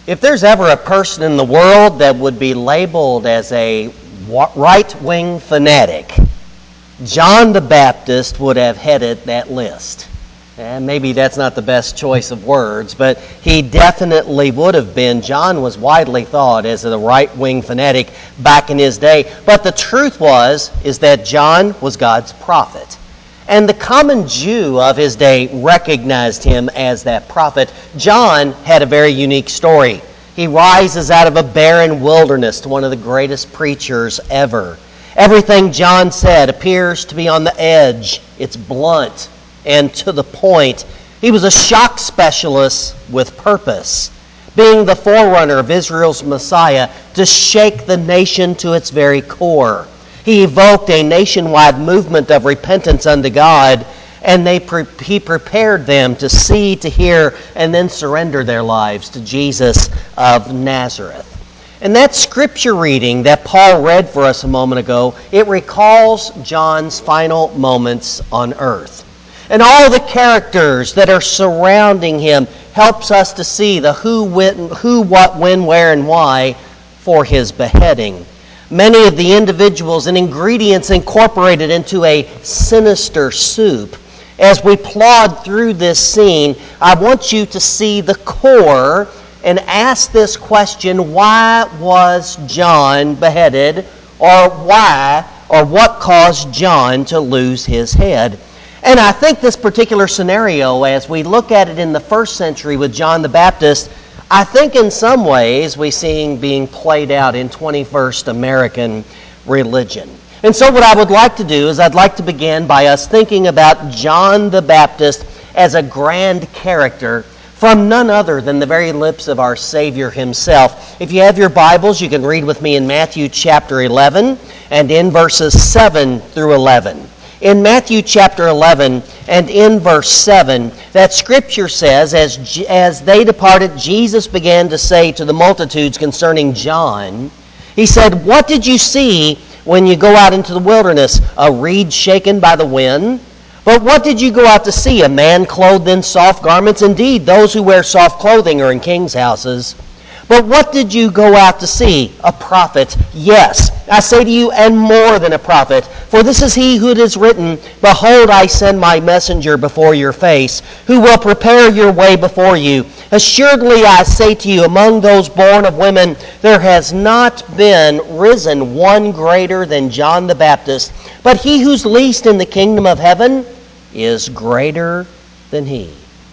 If there's ever a person in the world that would be labeled as a right-wing fanatic, John the Baptist would have headed that list. And maybe that's not the best choice of words, but he definitely would have been. John was widely thought as a right-wing fanatic back in his day. But the truth is that John was God's prophet. And the common Jew of his day recognized him as that prophet. John had a very unique story. He rises out of a barren wilderness to one of the greatest preachers ever. Everything John said appears to be on the edge. It's blunt and to the point. He was a shock specialist with purpose, being the forerunner of Israel's Messiah to shake the nation to its very core. He evoked a nationwide movement of repentance unto God, and he prepared them to see, to hear, and then surrender their lives to Jesus of Nazareth. And that scripture reading that Paul read for us a moment ago, it recalls John's final moments on earth. And all the characters that are surrounding him helps us to see the who, what, when, where, and why for his beheading. Many of the individuals and ingredients incorporated into a sinister soup. As we plod through this scene, I want you to see the core and ask this question: why was John beheaded? Or what caused John to lose his head? And I think this particular scenario, as we look at it in the first century with John the Baptist, I think in some ways we see being played out in 21st American religion. And so what I would like to do is I'd like to begin by us thinking about John the Baptist as a grand character from none other than the very lips of our Savior himself. If you have your Bibles, you can read with me in Matthew chapter 11 and in verses 7 through 11. In Matthew chapter 11 and in verse 7, that scripture says, as they departed, Jesus began to say to the multitudes concerning John, he said, "What did you see when you go out into the wilderness? A reed shaken by the wind? But what did you go out to see? A man clothed in soft garments? Indeed, those who wear soft clothing are in kings' houses. But what did you go out to see? A prophet. Yes, I say to you, and more than a prophet. For this is he who it is written, Behold, I send my messenger before your face, who will prepare your way before you. Assuredly, I say to you, among those born of women, there has not been risen one greater than John the Baptist. But he who's least in the kingdom of heaven is greater than he."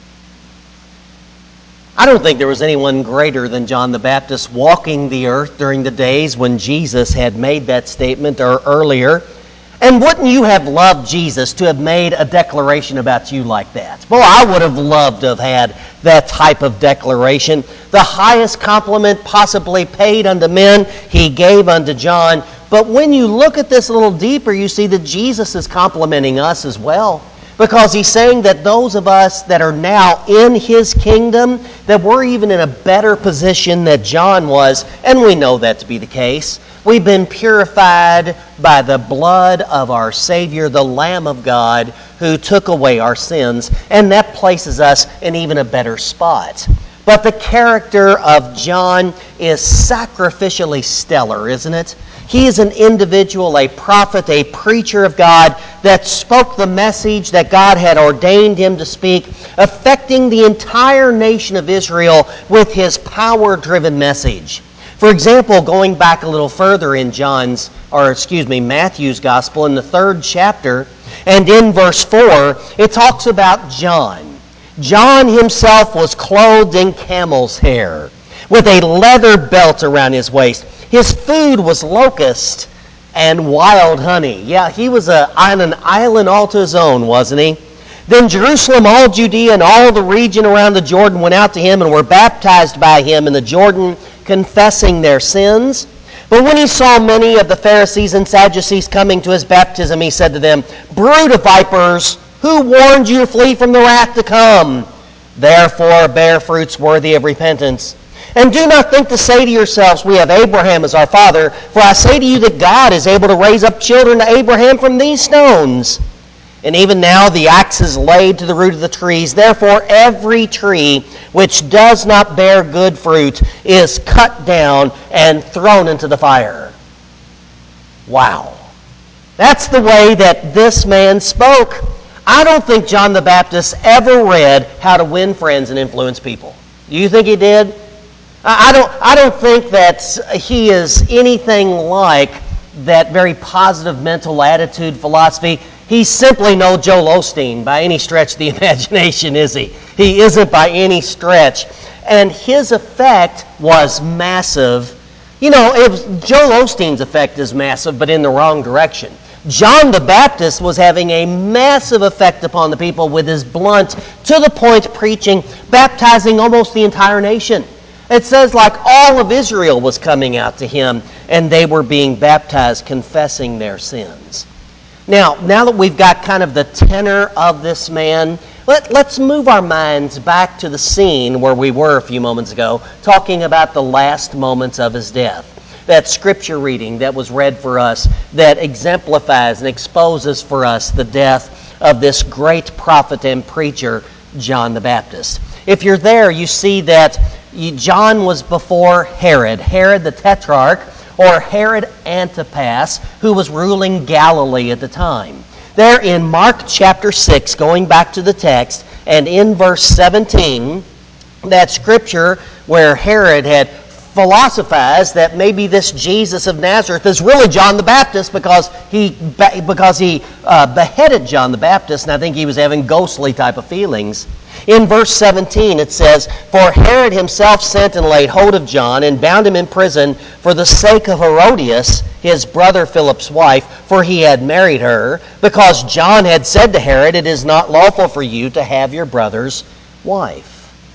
I don't think there was anyone greater than John the Baptist walking the earth during the days when Jesus had made that statement or earlier. And wouldn't you have loved Jesus to have made a declaration about you like that? Well, I would have loved to have had that type of declaration. The highest compliment possibly paid unto men, he gave unto John. But when you look at this a little deeper, you see that Jesus is complimenting us as well. Because he's saying that those of us that are now in his kingdom, that we're even in a better position than John was, and we know that to be the case. We've been purified by the blood of our Savior, the Lamb of God, who took away our sins, and that places us in even a better spot. But the character of John is sacrificially stellar, isn't it? He is an individual, a prophet, a preacher of God that spoke the message that God had ordained him to speak, affecting the entire nation of Israel with his power-driven message. For example, going back a little further in Matthew's Gospel in the 3rd chapter, and in verse 4, it talks about John. John himself was clothed in camel's hair, with a leather belt around his waist. His food was locust and wild honey. Yeah, he was on an island all to his own, wasn't he? Then Jerusalem, all Judea, and all the region around the Jordan went out to him and were baptized by him in the Jordan, confessing their sins. But when he saw many of the Pharisees and Sadducees coming to his baptism, he said to them, "Brood of vipers, who warned you to flee from the wrath to come? Therefore bear fruits worthy of repentance. And do not think to say to yourselves, we have Abraham as our father, for I say to you that God is able to raise up children to Abraham from these stones. And even now the axe is laid to the root of the trees. Therefore every tree which does not bear good fruit is cut down and thrown into the fire. Wow. That's the way that this man spoke. I don't think John the Baptist ever read How to Win Friends and Influence People. Do you think he did? I don't think that he is anything like that very positive mental attitude philosophy. He's simply no Joel Osteen by any stretch of the imagination, is he? He isn't by any stretch. And his effect was massive. You know, Joel Osteen's effect is massive, but in the wrong direction. John the Baptist was having a massive effect upon the people with his blunt, to the point preaching, baptizing almost the entire nation. It says like all of Israel was coming out to him, and they were being baptized, confessing their sins. Now that we've got kind of the tenor of this man, let's move our minds back to the scene where we were a few moments ago, talking about the last moments of his death. That scripture reading that was read for us that exemplifies and exposes for us the death of this great prophet and preacher, John the Baptist. If you're there, you see that John was before Herod the Tetrarch, or Herod Antipas, who was ruling Galilee at the time. There in Mark chapter 6, going back to the text, and in verse 17, that scripture where Herod had philosophized that maybe this Jesus of Nazareth is really John the Baptist because he beheaded John the Baptist, and I think he was having ghostly type of feelings. In verse 17 it says, "For Herod himself sent and laid hold of John and bound him in prison for the sake of Herodias, his brother Philip's wife, for he had married her, because John had said to Herod, 'It is not lawful for you to have your brother's wife.'"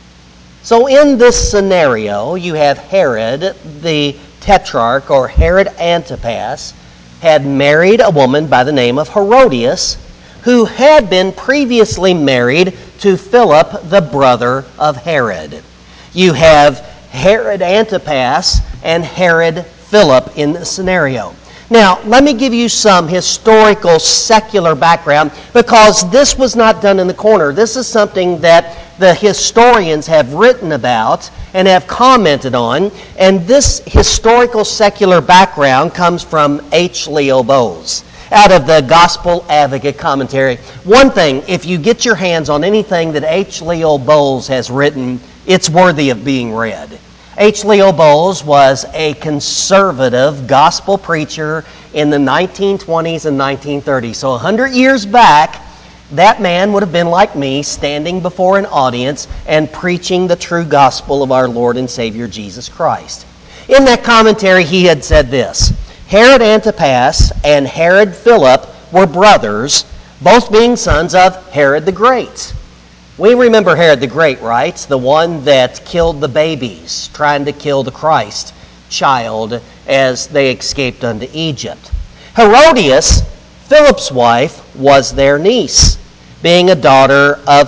So in this scenario, you have Herod the Tetrarch, or Herod Antipas, had married a woman by the name of Herodias, who had been previously married to Philip, the brother of Herod. You have Herod Antipas and Herod Philip in this scenario. Now, let me give you some historical secular background, because this was not done in the corner. This is something that the historians have written about and have commented on, and this historical secular background comes from H. Leo Bowles out of the Gospel Advocate Commentary. One thing, if you get your hands on anything that H. Leo Bowles has written, it's worthy of being read. H. Leo Bowles was a conservative gospel preacher in the 1920s and 1930s. So 100 years back, that man would have been like me, standing before an audience and preaching the true gospel of our Lord and Savior Jesus Christ. In that commentary, he had said this: Herod Antipas and Herod Philip were brothers, both being sons of Herod the Great. We remember Herod the Great, right? The one that killed the babies, trying to kill the Christ child as they escaped unto Egypt. Herodias, Philip's wife, was their niece, being a daughter of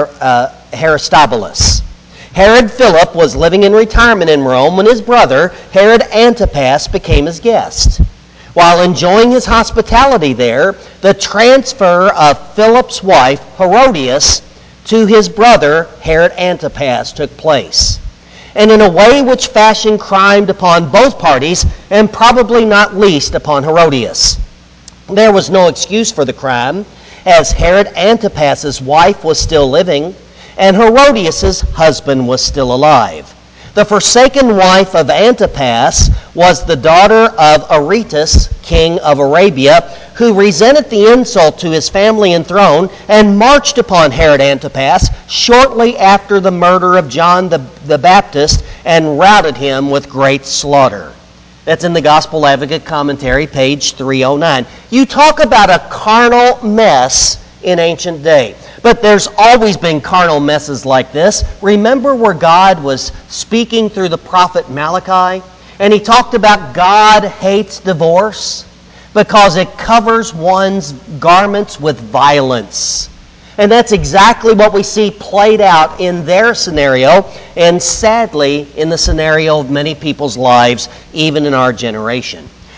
Aristobulus. Herod Philip was living in retirement in Rome when his brother, Herod Antipas, became his guest. While enjoying his hospitality there, the transfer of Philip's wife, Herodias, to his brother, Herod Antipas, took place. And in a way which fashioned crime upon both parties, and probably not least upon Herodias. There was no excuse for the crime, as Herod Antipas's wife was still living, and Herodias's husband was still alive. The forsaken wife of Antipas was the daughter of Aretas, king of Arabia, who resented the insult to his family and throne and marched upon Herod Antipas shortly after the murder of John the Baptist and routed him with great slaughter. That's in the Gospel Advocate Commentary, page 309. You talk about a carnal mess in ancient day. But there's always been carnal messes like this. Remember where God was speaking through the prophet Malachi? And he talked about God hates divorce because it covers one's garments with violence. And that's exactly what we see played out in their scenario, and sadly in the scenario of many people's lives, even in our generation.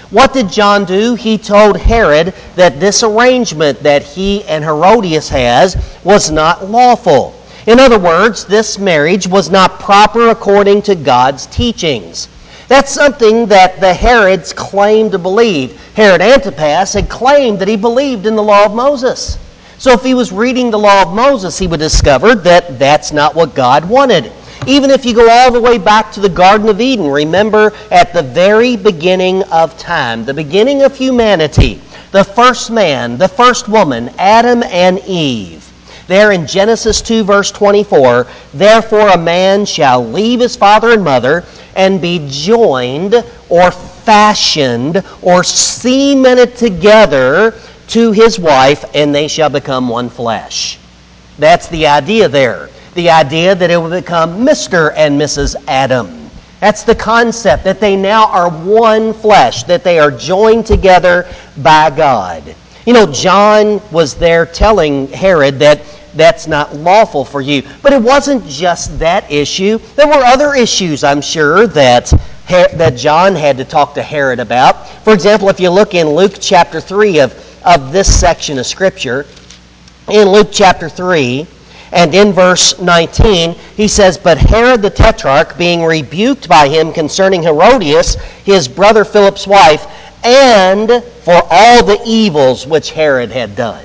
What did John do? He told Herod that this arrangement that he and Herodias has was not lawful. In other words, this marriage was not proper according to God's teachings. That's something that the Herods claimed to believe. Herod Antipas had claimed that he believed in the law of Moses. So if he was reading the law of Moses, he would discover that that's not what God wanted. Even if you go all the way back to the Garden of Eden, remember at the very beginning of time, the beginning of humanity, the first man, the first woman, Adam and Eve. There in Genesis 2 verse 24, therefore a man shall leave his father and mother and be joined or fashioned or cemented together to his wife, and they shall become one flesh. That's the idea there. The idea that it will become Mr. and Mrs. Adam. That's the concept, that they now are one flesh, that they are joined together by God. You know, John was there telling Herod that that's not lawful for you. But it wasn't just that issue. There were other issues, I'm sure, that John had to talk to Herod about. For example, if you look in Luke chapter 3 of this section of Scripture, in Luke chapter 3, and in verse 19, he says, but Herod the Tetrarch, being rebuked by him concerning Herodias, his brother Philip's wife, and for all the evils which Herod had done.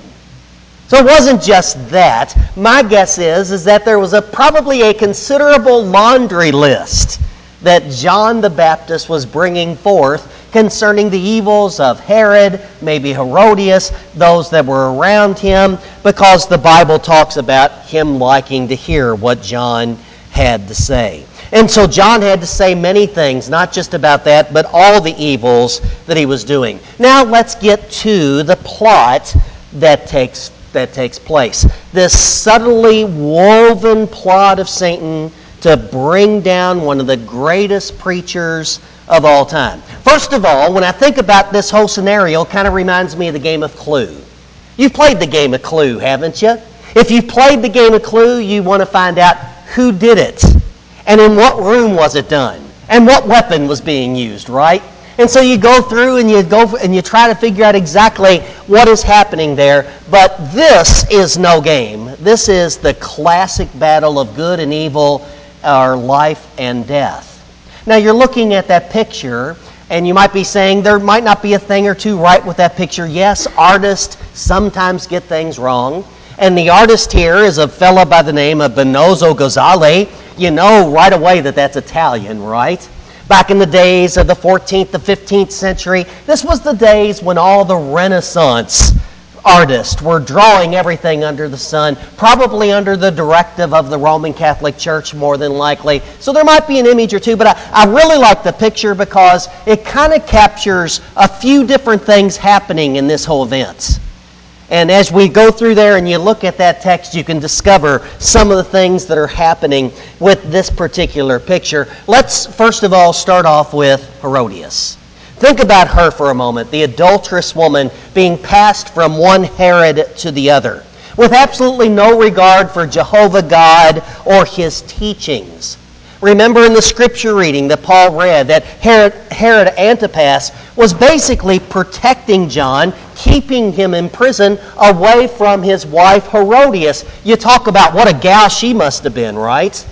So it wasn't just that. My guess is that there was probably a considerable laundry list that John the Baptist was bringing forth concerning the evils of Herod, maybe Herodias, those that were around him, because the Bible talks about him liking to hear what John had to say. And so John had to say many things, not just about that, but all the evils that he was doing. Now let's get to the plot that takes place. This subtly woven plot of Satan to bring down one of the greatest preachers of all time. First of all, when I think about this whole scenario, it kind of reminds me of the game of Clue. You've played the game of Clue, haven't you? If you've played the game of Clue, you want to find out who did it, and in what room was it done, and what weapon was being used, right? And so you go through and you try to figure out exactly what is happening there. But this is no game. This is the classic battle of good and evil, or life and death. Now you're looking at that picture, and you might be saying there might not be a thing or two right with that picture. Yes, artists sometimes get things wrong. And the artist here is a fellow by the name of Benozzo Gozzale. You know right away that that's Italian, right? Back in the days of the 14th, the 15th century, this was the days when all the Renaissance artists were drawing everything under the sun, probably under the directive of the Roman Catholic Church more than likely. So there might be an image or two, but I really like the picture because it kind of captures a few different things happening in this whole event. And as we go through there and you look at that text, you can discover some of the things that are happening with this particular picture. Let's first of all start off with Herodias. Think about her for a moment, the adulterous woman being passed from one Herod to the other, with absolutely no regard for Jehovah God or his teachings. Remember in the scripture reading that Paul read that Herod Antipas was basically protecting John, keeping him in prison away from his wife Herodias. You talk about what a gal she must have been, right?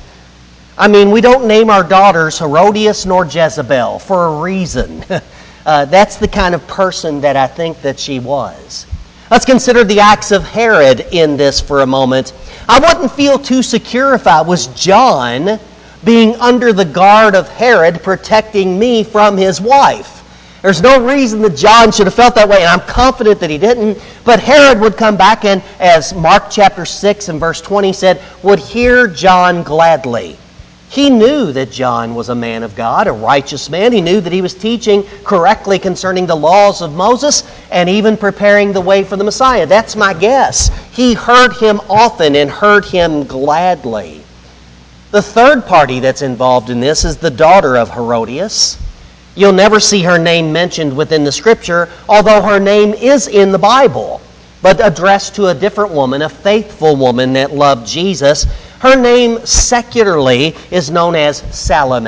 I mean, we don't name our daughters Herodias nor Jezebel for a reason. That's the kind of person that I think that she was. Let's consider the acts of Herod in this for a moment. I wouldn't feel too secure if I was John being under the guard of Herod protecting me from his wife. There's no reason that John should have felt that way, and I'm confident that he didn't. But Herod would come back and, as Mark chapter 6 and verse 20 said, would hear John gladly. He knew that John was a man of God, a righteous man. He knew that he was teaching correctly concerning the laws of Moses and even preparing the way for the Messiah. That's my guess. He heard him often and heard him gladly. The third party that's involved in this is the daughter of Herodias. You'll never see her name mentioned within the Scripture, although her name is in the Bible, but addressed to a different woman, a faithful woman that loved Jesus. Her name secularly is known as Salome.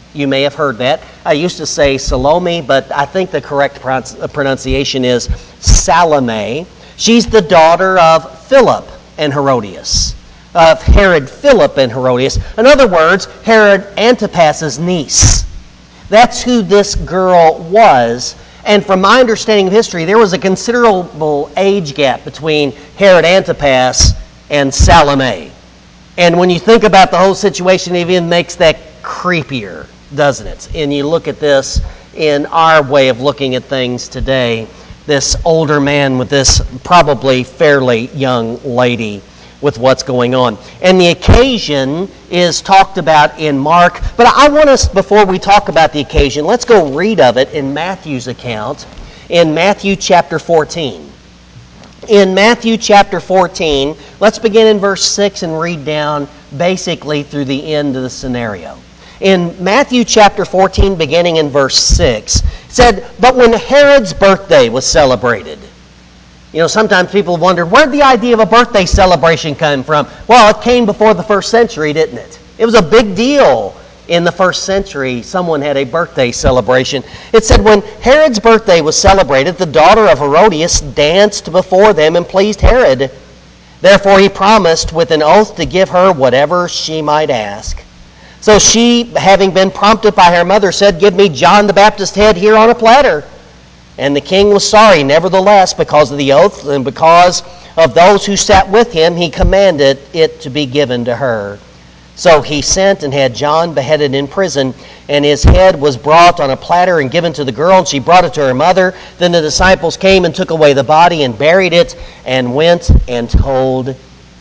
You may have heard that. I used to say Salome, but I think the correct pronunciation is Salome. She's the daughter of Philip and Herodias, of Herod Philip and Herodias. In other words, Herod Antipas's niece. That's who this girl was. And from my understanding of history, there was a considerable age gap between Herod Antipas and Salome. And when you think about the whole situation, it even makes that creepier, doesn't it? And you look at this in our way of looking at things today, this older man with this probably fairly young lady with what's going on. And the occasion is talked about in Mark, but I want us, before we talk about the occasion, let's go read of it in Matthew's account, in Matthew chapter 14. In Matthew chapter 14, let's begin in verse 6 and read down basically through the end of the scenario. In Matthew chapter 14, beginning in verse 6, it said, "But when Herod's birthday was celebrated," you know, sometimes people wonder, where'd the idea of a birthday celebration come from? Well, it came before the first century, didn't it? It was a big deal in the first century. Someone had a birthday celebration. It said, when Herod's birthday was celebrated, the daughter of Herodias danced before them and pleased Herod. Therefore he promised with an oath to give her whatever she might ask. So she, having been prompted by her mother, said, "Give me John the Baptist's head here on a platter." And the king was sorry. Nevertheless, because of the oath and because of those who sat with him, he commanded it to be given to her. So he sent and had John beheaded in prison, and his head was brought on a platter and given to the girl, and she brought it to her mother. Then the disciples came and took away the body and buried it, and went and told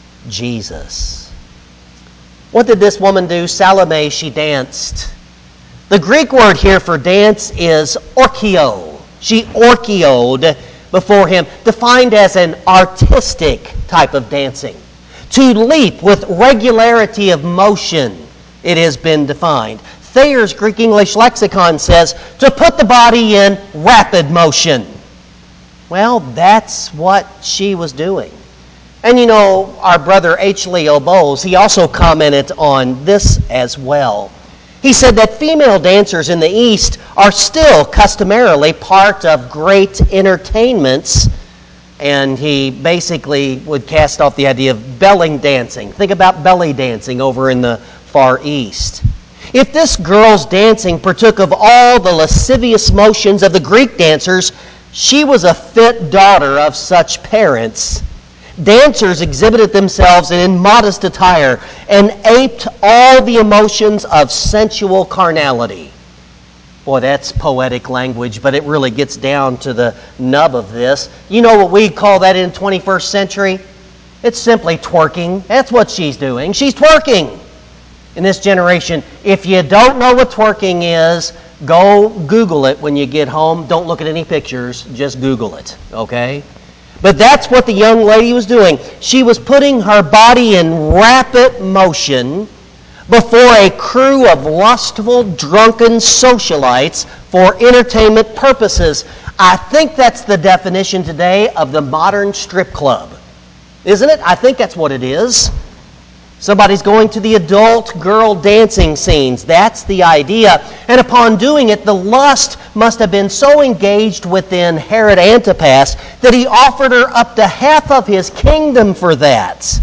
Jesus. What did this woman do? Salome, she danced. The Greek word here for dance is orchio. She orchioed before him, defined as an artistic type of dancing. To leap with regularity of motion, it has been defined. Thayer's Greek English lexicon says, to put the body in rapid motion. Well, that's what she was doing. And you know, our brother H. Leo Bowles, he also commented on this as well. He said that female dancers in the East are still customarily part of great entertainments, and he basically would cast off the idea of belly dancing. Think about belly dancing over in the Far East. If this girl's dancing partook of all the lascivious motions of the Greek dancers, she was a fit daughter of such parents. Dancers exhibited themselves in modest attire and aped all the emotions of sensual carnality. Boy, that's poetic language, but it really gets down to the nub of this. You know what we call that in 21st century? It's simply twerking. That's what she's doing. She's twerking in this generation. If you don't know what twerking is, go Google it when you get home. Don't look at any pictures. Just Google it, okay? But that's what the young lady was doing. She was putting her body in rapid motion before a crew of lustful, drunken socialites for entertainment purposes. I think that's the definition today of the modern strip club. Isn't it? I think that's what it is. Somebody's going to the adult girl dancing scenes. That's the idea. And upon doing it, the lust must have been so engaged within Herod Antipas that he offered her up to half of his kingdom for that.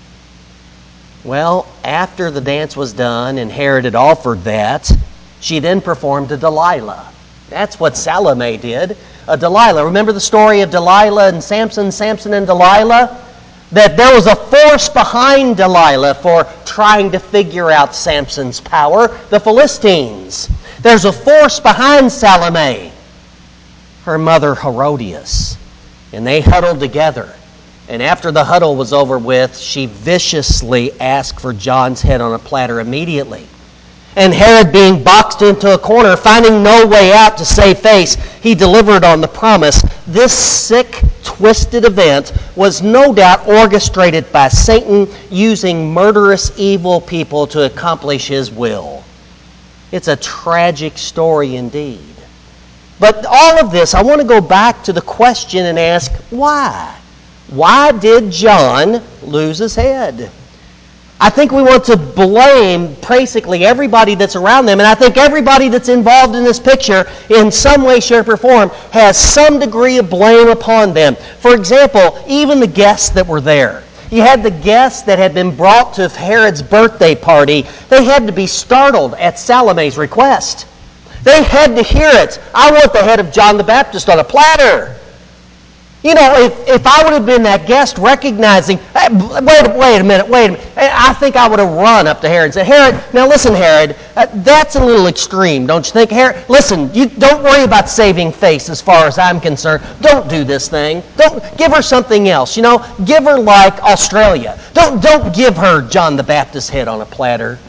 Well, after the dance was done and Herod had offered that, she then performed a Delilah. That's what Salome did. A Delilah. Remember the story of Delilah and Samson, Samson and Delilah? That there was a force behind Delilah for trying to figure out Samson's power, the Philistines. There's a force behind Salome, her mother Herodias. And they huddled together. And after the huddle was over with, she viciously asked for John's head on a platter immediately. And Herod, being boxed into a corner, finding no way out to save face, he delivered on the promise. This sick, twisted event was no doubt orchestrated by Satan, using murderous, evil people to accomplish his will. It's a tragic story indeed. But all of this, I want to go back to the question and ask, why? Why did John lose his head? I think we want to blame basically everybody that's around them, and I think everybody that's involved in this picture in some way, shape, or form has some degree of blame upon them. For example, even the guests that were there. You had the guests that had been brought to Herod's birthday party. They had to be startled at Salome's request. They had to hear it. I want the head of John the Baptist on a platter. You know, if I would have been that guest recognizing, hey, wait a minute, I think I would have run up to Herod and said, Herod, now listen, Herod, that's a little extreme, don't you think? Herod, listen, you don't worry about saving face as far as I'm concerned. Don't do this thing. Don't give her something else, you know. Give her like Australia. Don't give her John the Baptist's head on a platter.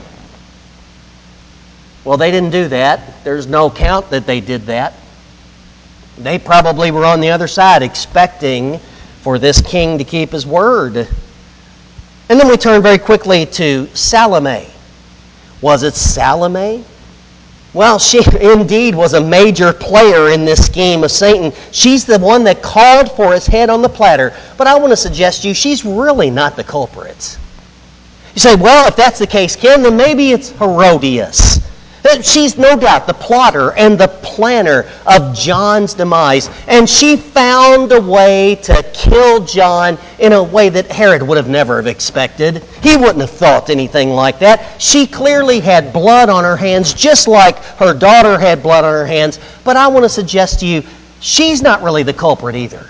Well, they didn't do that. There's no account that they did that. They probably were on the other side expecting for this king to keep his word. And then we turn very quickly to Salome. Was it Salome? Well, she indeed was a major player in this scheme of Satan. She's the one that called for his head on the platter. But I want to suggest to you, she's really not the culprit. You say, well, if that's the case, Ken, then maybe it's Herodias. She's no doubt the plotter and the planner of John's demise. And she found a way to kill John in a way that Herod would have never have expected. He wouldn't have thought anything like that. She clearly had blood on her hands, just like her daughter had blood on her hands. But I want to suggest to you, she's not really the culprit either.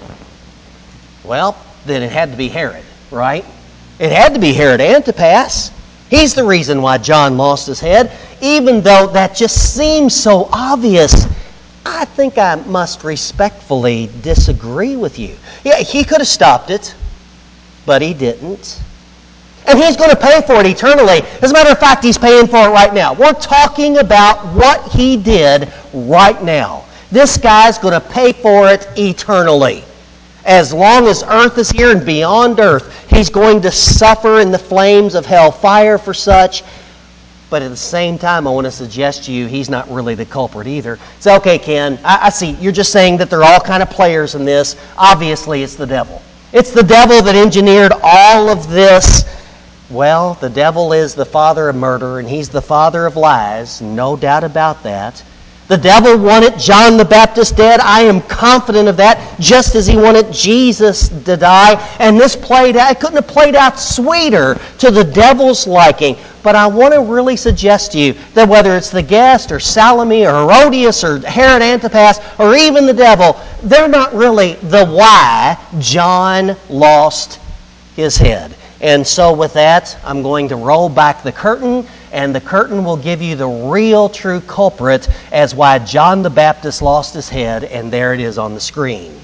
Well, then it had to be Herod, right? It had to be Herod Antipas. He's the reason why John lost his head. Even though that just seems so obvious, I think I must respectfully disagree with you. Yeah, he could have stopped it, but he didn't. And he's going to pay for it eternally. As a matter of fact, he's paying for it right now. We're talking about what he did right now. This guy's going to pay for it eternally. As long as earth is here and beyond earth, he's going to suffer in the flames of hell fire for such. But at the same time, I want to suggest to you, he's not really the culprit either. Say, okay, Ken, I see. You're just saying that they're all kind of players in this. Obviously, it's the devil. It's the devil that engineered all of this. Well, the devil is the father of murder, and he's the father of lies. No doubt about that. The devil wanted John the Baptist dead. I am confident of that, just as he wanted Jesus to die. And this played out, it couldn't have played out sweeter to the devil's liking. But I want to really suggest to you that whether it's the guest or Salome or Herodias or Herod Antipas or even the devil, they're not really the why John lost his head. And so with that, I'm going to roll back the curtain, and the curtain will give you the real true culprit as why John the Baptist lost his head, and there it is on the screen.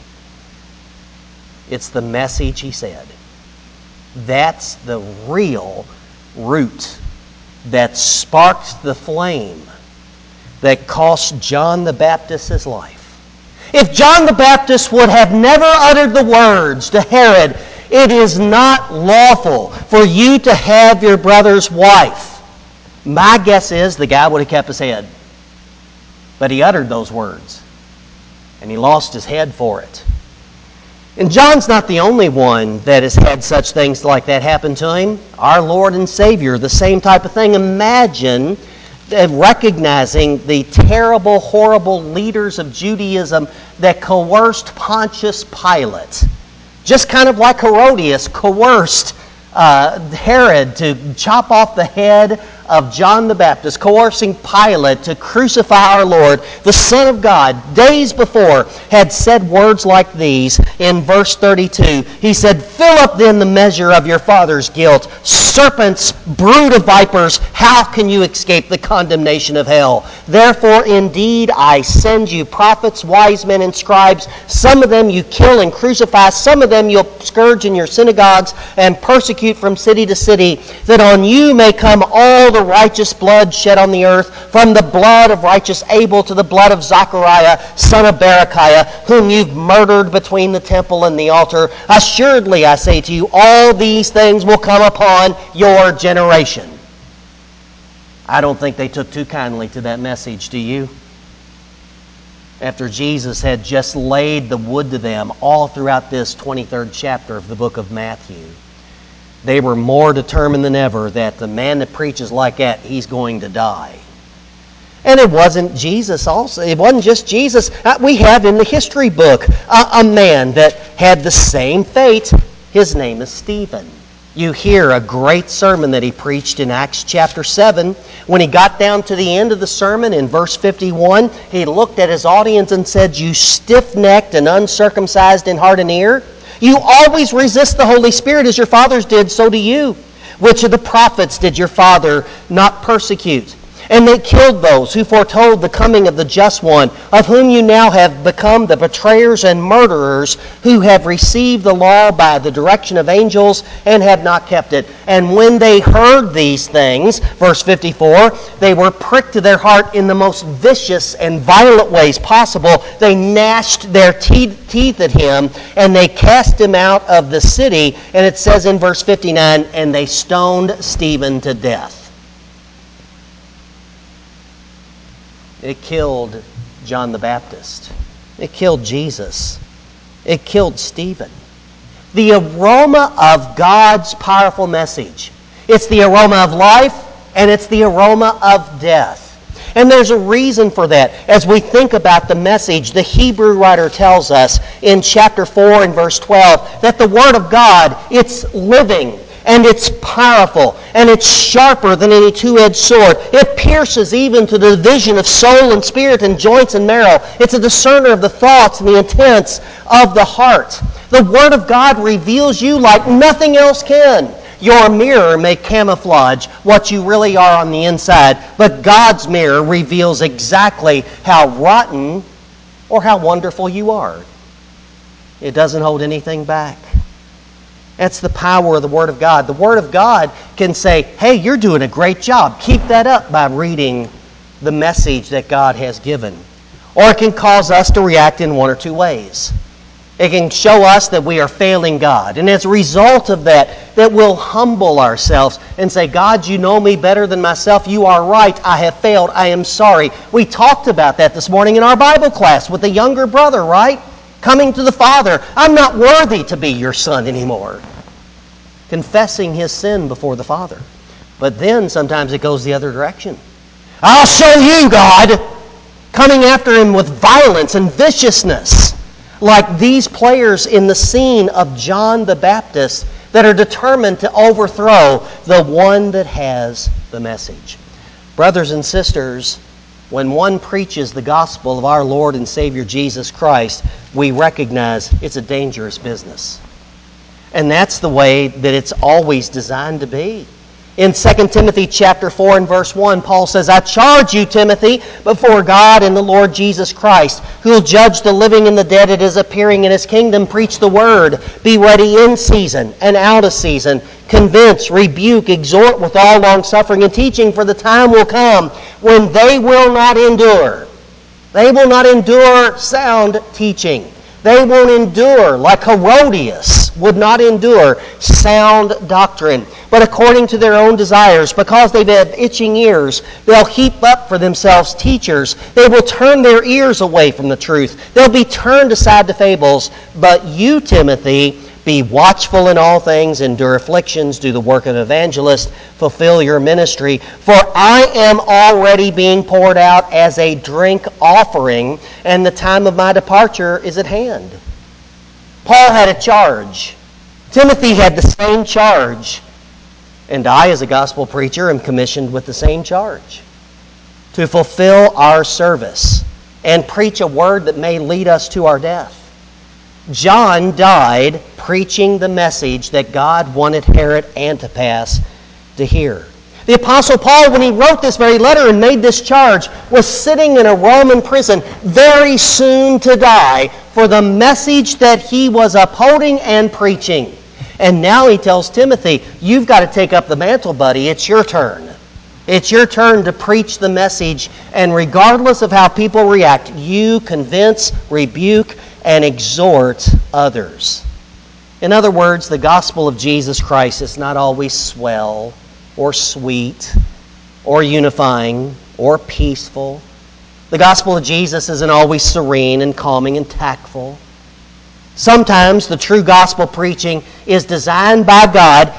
It's the message he said. That's the real root that sparked the flame that cost John the Baptist his life. If John the Baptist would have never uttered the words to Herod, "It is not lawful for you to have your brother's wife," my guess is the guy would have kept his head. But he uttered those words, and he lost his head for it. And John's not the only one that has had such things like that happen to him. Our Lord and Savior, the same type of thing. Imagine recognizing the terrible, horrible leaders of Judaism that coerced Pontius Pilate. Just kind of like Herodias coerced Herod to chop off the head of John the Baptist, coercing Pilate to crucify our Lord, the Son of God, days before, had said words like these in verse 32. He said, "Fill up then the measure of your father's guilt. Serpents, brood of vipers, how can you escape the condemnation of hell? Therefore, indeed, I send you prophets, wise men, and scribes. Some of them you kill and crucify. Some of them you'll scourge in your synagogues and persecute from city to city, that on you may come all the righteous blood shed on the earth, from the blood of righteous Abel to the blood of Zachariah, son of Berechiah, whom you've murdered between the temple and the altar. Assuredly, I say to you, all these things will come upon your generation." I don't think they took too kindly to that message, do you? After Jesus had just laid the wood to them all throughout this 23rd chapter of the book of Matthew. they were more determined than ever that the man that preaches like that, he's going to die. And it wasn't Jesus also. It wasn't just Jesus. We have in the history book a man that had the same fate. His name is Stephen. You hear a great sermon that he preached in Acts chapter 7. When he got down to the end of the sermon in verse 51, he looked at his audience and said, "You stiff-necked and uncircumcised in heart and ear, you always resist the Holy Spirit as your fathers did, so do you. Which of the prophets did your father not persecute? And they killed those who foretold the coming of the Just One, of whom you now have become the betrayers and murderers, who have received the law by the direction of angels and have not kept it." And when they heard these things, verse 54, they were pricked to their heart in the most vicious and violent ways possible. They gnashed their teeth at him, and they cast him out of the city. And it says in verse 59, and they stoned Stephen to death. It killed John the Baptist. It killed Jesus. It killed Stephen. The aroma of God's powerful message. It's the aroma of life, and it's the aroma of death. And there's a reason for that. As we think about the message, the Hebrew writer tells us in chapter 4 and verse 12 that the Word of God, it's living, and it's powerful, and it's sharper than any two-edged sword. It pierces even to the division of soul and spirit and joints and marrow. It's a discerner of the thoughts and the intents of the heart. The Word of God reveals you like nothing else can. Your mirror may camouflage what you really are on the inside, but God's mirror reveals exactly how rotten or how wonderful you are. It doesn't hold anything back. That's the power of the Word of God. The Word of God can say, hey, you're doing a great job. Keep that up by reading the message that God has given. Or it can cause us to react in one or two ways. It can show us that we are failing God. And as a result of that we'll humble ourselves and say, God, you know me better than myself. You are right. I have failed. I am sorry. We talked about that this morning in our Bible class with the younger brother, right? Coming to the Father. I'm not worthy to be your son anymore. Confessing his sin before the Father. But then sometimes it goes the other direction. I'll show you, God! Coming after him with violence and viciousness. Like these players in the scene of John the Baptist that are determined to overthrow the one that has the message. Brothers and sisters, when one preaches the gospel of our Lord and Savior Jesus Christ, we recognize it's a dangerous business. And that's the way that it's always designed to be. In 2 Timothy chapter 4 and verse 1, Paul says, I charge you, Timothy, before God and the Lord Jesus Christ, who will judge the living and the dead at his appearing in his kingdom, preach the word, be ready in season and out of season, convince, rebuke, exhort with all longsuffering and teaching, for the time will come when they will not endure. They will not endure sound teaching. They won't endure, like Herodias would not endure, sound doctrine. But according to their own desires, because they have itching ears, they'll heap up for themselves teachers. They will turn their ears away from the truth. They'll be turned aside to fables. But you, Timothy, be watchful in all things, endure afflictions, do the work of an evangelist, fulfill your ministry. For I am already being poured out as a drink offering, and the time of my departure is at hand. Paul had a charge. Timothy had the same charge. And I, as a gospel preacher, am commissioned with the same charge. To fulfill our service and preach a word that may lead us to our death. John died preaching the message that God wanted Herod Antipas to hear. The Apostle Paul, when he wrote this very letter and made this charge, was sitting in a Roman prison very soon to die for the message that he was upholding and preaching. And now he tells Timothy, you've got to take up the mantle, buddy. It's your turn. It's your turn to preach the message, and regardless of how people react, you convince, rebuke, and exhort others. In other words, the gospel of Jesus Christ is not always swell or sweet or unifying or peaceful. The gospel of Jesus isn't always serene and calming and tactful. Sometimes the true gospel preaching is designed by God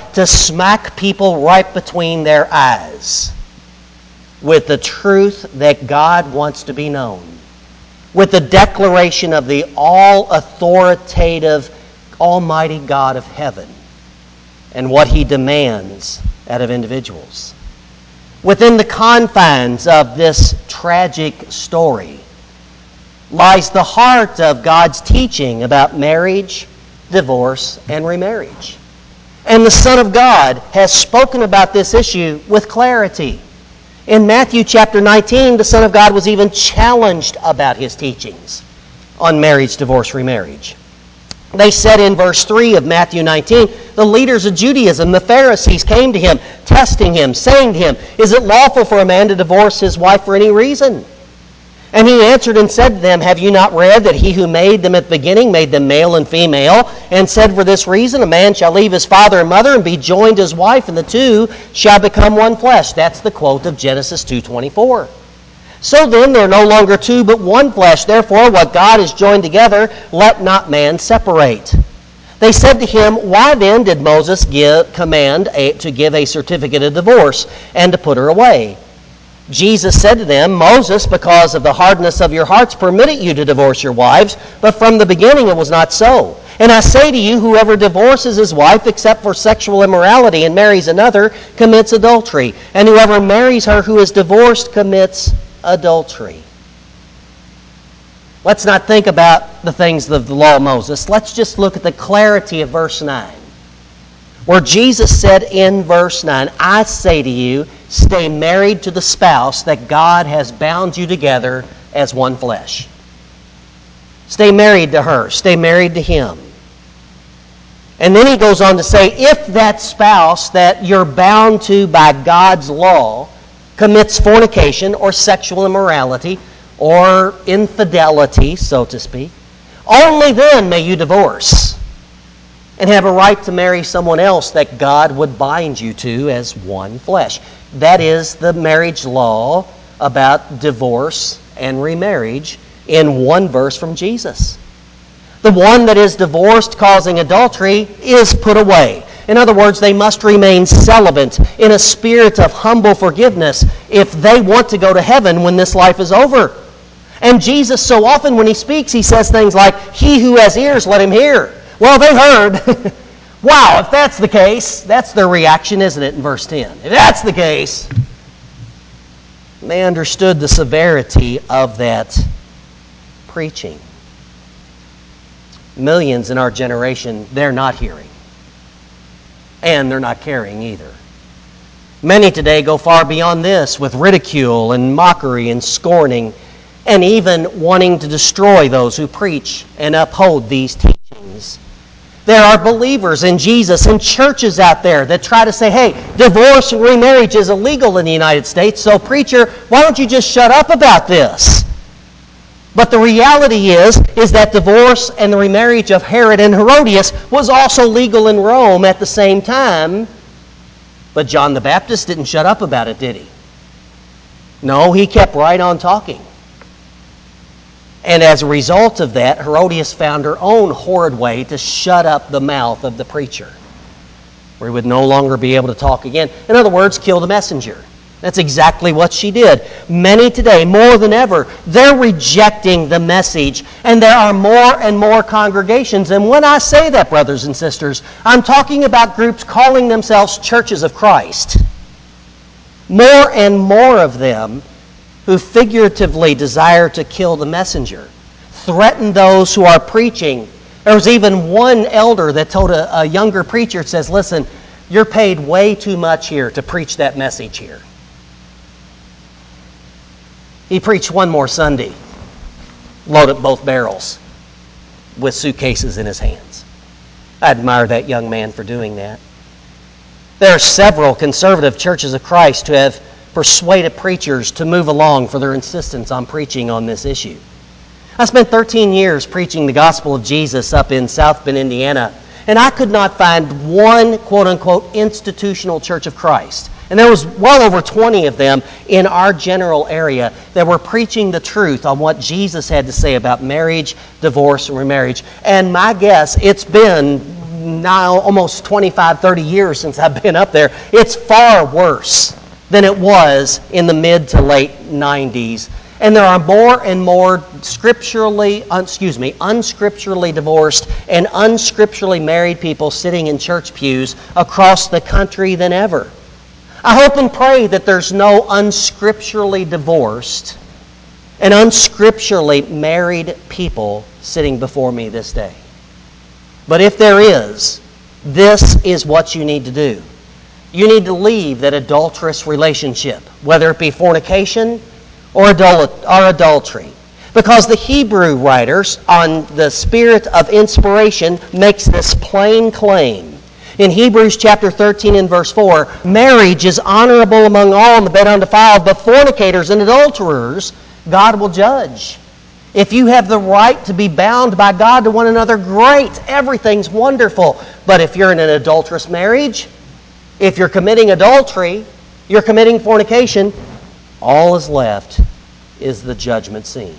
to smack people right between their eyes with the truth that God wants to be known, with the declaration of the all-authoritative, almighty God of heaven and what He demands out of individuals. Within the confines of this tragic story lies the heart of God's teaching about marriage, divorce, and remarriage. And the Son of God has spoken about this issue with clarity. In Matthew chapter 19, the Son of God was even challenged about His teachings on marriage, divorce, remarriage. They said in verse 3 of Matthew 19, the leaders of Judaism, the Pharisees, came to Him, testing Him, saying to Him, "Is it lawful for a man to divorce his wife for any reason?" And He answered and said to them, "Have you not read that He who made them at the beginning made them male and female, and said, for this reason a man shall leave his father and mother and be joined to his wife, and the two shall become one flesh." That's the quote of Genesis 2:24. So then they're no longer two but one flesh. Therefore what God has joined together, let not man separate. They said to Him, "Why then did Moses command to give a certificate of divorce and to put her away?" Jesus said to them, "Moses, because of the hardness of your hearts, permitted you to divorce your wives, but from the beginning it was not so. And I say to you, whoever divorces his wife except for sexual immorality and marries another commits adultery. And whoever marries her who is divorced commits adultery." Let's not think about the things of the law of Moses. Let's just look at the clarity of verse 9. Where Jesus said in verse 9, "I say to you, stay married to the spouse that God has bound you together as one flesh." Stay married to her. Stay married to him. And then He goes on to say, if that spouse that you're bound to by God's law commits fornication or sexual immorality or infidelity, so to speak, only then may you divorce and have a right to marry someone else that God would bind you to as one flesh. That is the marriage law about divorce and remarriage in one verse from Jesus. The one that is divorced causing adultery is put away. In other words, they must remain celibate in a spirit of humble forgiveness if they want to go to heaven when this life is over. And Jesus, so often when He speaks, He says things like, "He who has ears, let him hear." Well, they heard. Wow, if that's the case, that's their reaction, isn't it, in verse 10? If that's the case, they understood the severity of that preaching. Millions in our generation, they're not hearing. And they're not caring either. Many today go far beyond this with ridicule and mockery and scorning, and even wanting to destroy those who preach and uphold these teachings. There are believers in Jesus and churches out there that try to say, hey, divorce and remarriage is illegal in the United States, so preacher, why don't you just shut up about this? But the reality is that divorce and the remarriage of Herod and Herodias was also legal in Rome at the same time. But John the Baptist didn't shut up about it, did he? No, he kept right on talking. And as a result of that, Herodias found her own horrid way to shut up the mouth of the preacher, where he would no longer be able to talk again. In other words, kill the messenger. That's exactly what she did. Many today, more than ever, they're rejecting the message, and there are more and more congregations. And when I say that, brothers and sisters, I'm talking about groups calling themselves churches of Christ. More and more of them who figuratively desire to kill the messenger, threaten those who are preaching. There was even one elder that told a younger preacher, says, listen, you're paid way too much here to preach that message here. He preached one more Sunday, loaded both barrels with suitcases in his hands. I admire that young man for doing that. There are several conservative churches of Christ who have persuaded preachers to move along for their insistence on preaching on this issue. I spent 13 years preaching the gospel of Jesus up in South Bend, Indiana, and I could not find one quote-unquote institutional church of Christ. And there was well over 20 of them in our general area that were preaching the truth on what Jesus had to say about marriage, divorce, and remarriage. And my guess, it's been now almost 25, 30 years since I've been up there. It's far worse than it was in the mid to late 90s. And there are more and more unscripturally divorced and unscripturally married people sitting in church pews across the country than ever. I hope and pray that there's no unscripturally divorced and unscripturally married people sitting before me this day. But if there is, this is what you need to do. You need to leave that adulterous relationship, whether it be fornication or adultery. Because the Hebrew writers, on the spirit of inspiration, makes this plain claim. In Hebrews chapter 13 and verse 4, marriage is honorable among all, and the bed undefiled, but fornicators and adulterers God will judge. If you have the right to be bound by God to one another, great. Everything's wonderful. But if you're in an adulterous marriage, if you're committing adultery, you're committing fornication, all is left is the judgment scene.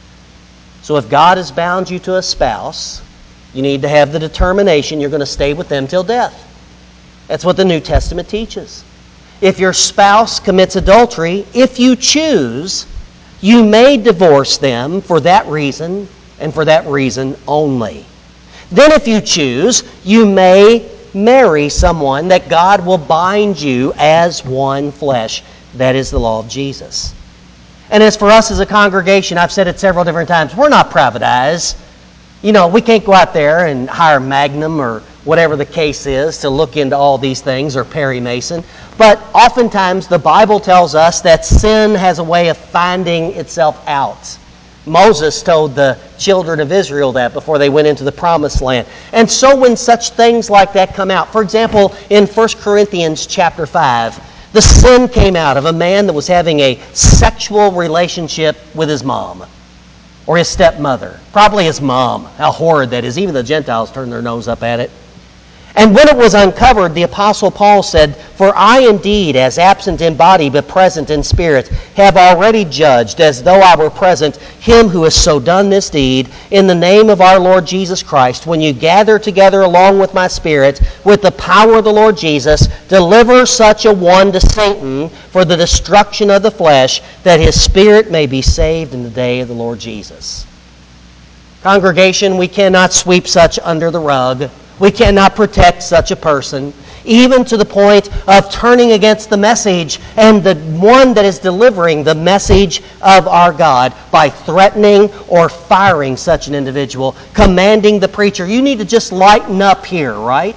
So if God has bound you to a spouse, you need to have the determination you're going to stay with them till death. That's what the New Testament teaches. If your spouse commits adultery, if you choose, you may divorce them for that reason and for that reason only. Then if you choose, you may marry someone that God will bind you as one flesh. That is the law of Jesus. And as for us as a congregation, I've said it several different times, we're not private eyes. We can't go out there and hire Magnum or whatever the case is to look into all these things, or Perry Mason. But oftentimes the Bible tells us that sin has a way of finding itself out. Moses told the children of Israel that before they went into the Promised Land. And so when such things like that come out, for example, in 1 Corinthians chapter 5, the sin came out of a man that was having a sexual relationship with his mom or his stepmother. Probably his mom. How horrid that is. Even the Gentiles turned their nose up at it. And when it was uncovered, the Apostle Paul said, "For I indeed, as absent in body but present in spirit, have already judged, as though I were present, him who has so done this deed, in the name of our Lord Jesus Christ, when you gather together along with my spirit, with the power of the Lord Jesus, deliver such a one to Satan for the destruction of the flesh, that his spirit may be saved in the day of the Lord Jesus." Congregation, we cannot sweep such under the rug. We cannot protect such a person, even to the point of turning against the message and the one that is delivering the message of our God by threatening or firing such an individual, commanding the preacher, "You need to just lighten up here," right?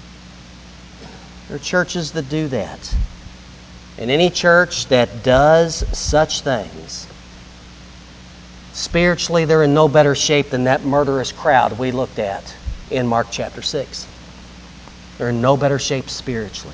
There are churches that do that. And any church that does such things, spiritually they're in no better shape than that murderous crowd we looked at in Mark chapter 6. They're in no better shape spiritually.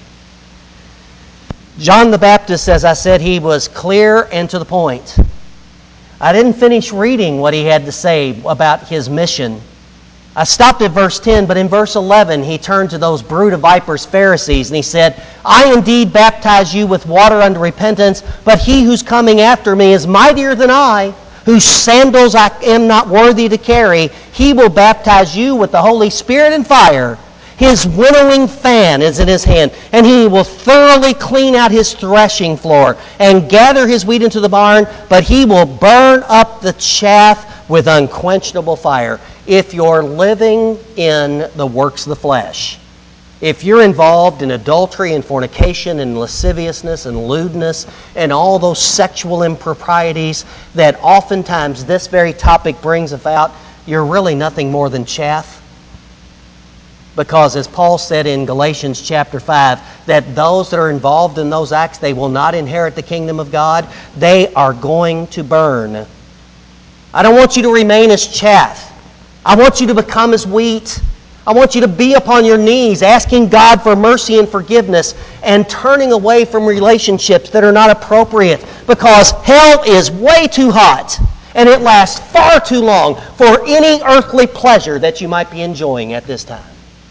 John the Baptist, as I said, he was clear and to the point. I didn't finish reading what he had to say about his mission. I stopped at verse 10, but in verse 11 he turned to those brood of vipers, Pharisees, and he said, "I indeed baptize you with water unto repentance, but he who's coming after me is mightier than I, whose sandals I am not worthy to carry. He will baptize you with the Holy Spirit and fire. His winnowing fan is in his hand, and he will thoroughly clean out his threshing floor and gather his wheat into the barn, but he will burn up the chaff with unquenchable fire." If you're living in the works of the flesh, if you're involved in adultery and fornication and lasciviousness and lewdness and all those sexual improprieties that oftentimes this very topic brings about, you're really nothing more than chaff. Because as Paul said in Galatians chapter 5, that those that are involved in those acts, they will not inherit the kingdom of God. They are going to burn. I don't want you to remain as chaff. I want you to become as wheat. I want you to be upon your knees, asking God for mercy and forgiveness, and turning away from relationships that are not appropriate, because hell is way too hot, and it lasts far too long for any earthly pleasure that you might be enjoying at this time.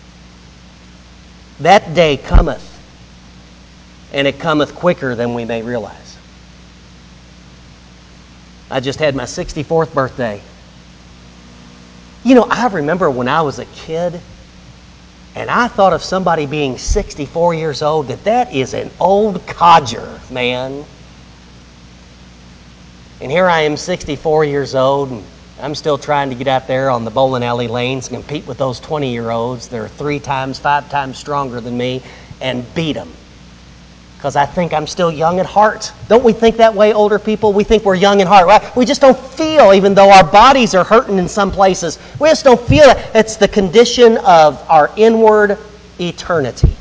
That day cometh, and it cometh quicker than we may realize. I just had my 64th birthday. I remember when I was a kid, And I thought of somebody being 64 years old, that is an old codger, man. And here I am, 64 years old, and I'm still trying to get out there on the bowling alley lanes and compete with those 20-year-olds that are 3 times, 5 times stronger than me and beat them. Because I think I'm still young at heart. Don't we think that way, older people? We think we're young at heart, right? We just don't feel, even though our bodies are hurting in some places, we just don't feel it. It's the condition of our inward eternity.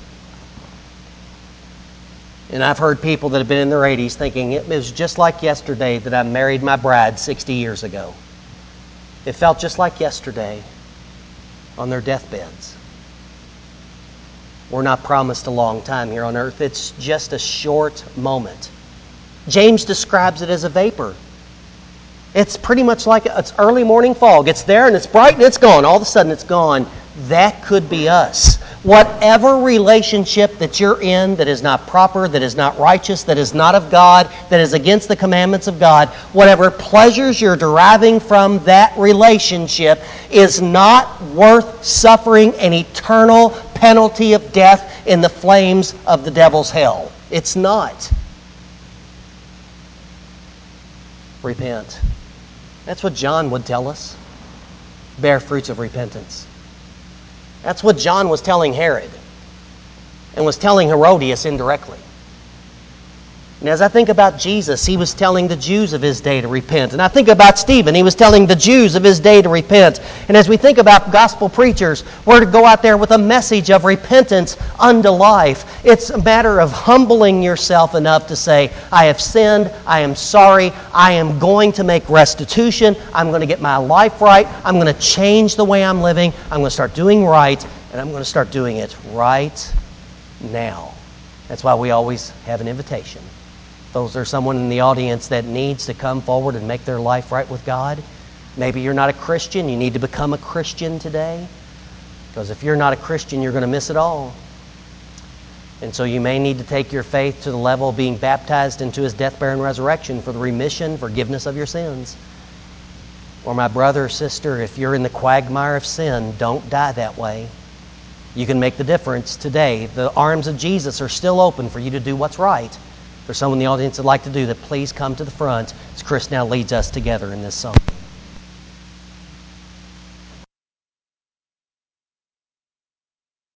And I've heard people that have been in their 80s thinking it was just like yesterday that I married my bride 60 years ago. It felt just like yesterday on their deathbeds. We're not promised a long time here on earth. It's just a short moment. James describes it as a vapor. It's pretty much like it's early morning fog. It's there and it's bright and it's gone. All of a sudden it's gone. That could be us. Whatever relationship that you're in that is not proper, that is not righteous, that is not of God, that is against the commandments of God, whatever pleasures you're deriving from that relationship is not worth suffering an eternal penalty of death in the flames of the devil's hell. It's not. Repent. That's what John would tell us. Bear fruits of repentance. That's what John was telling Herod and was telling Herodias indirectly. And as I think about Jesus, he was telling the Jews of his day to repent. And I think about Stephen, he was telling the Jews of his day to repent. And as we think about gospel preachers, we're to go out there with a message of repentance unto life. It's a matter of humbling yourself enough to say, I have sinned, I am sorry, I am going to make restitution, I'm going to get my life right, I'm going to change the way I'm living, I'm going to start doing right, and I'm going to start doing it right now. That's why we always have an invitation. Those are someone in the audience that needs to come forward and make their life right with God. Maybe you're not a Christian. You need to become a Christian today. Because if you're not a Christian, you're going to miss it all. And so you may need to take your faith to the level of being baptized into his death, burial, and resurrection for the remission, forgiveness of your sins. Or my brother or sister, if you're in the quagmire of sin, don't die that way. You can make the difference today. The arms of Jesus are still open for you to do what's right. If there's someone in the audience that'd like to do that, please come to the front as Chris now leads us together in this song.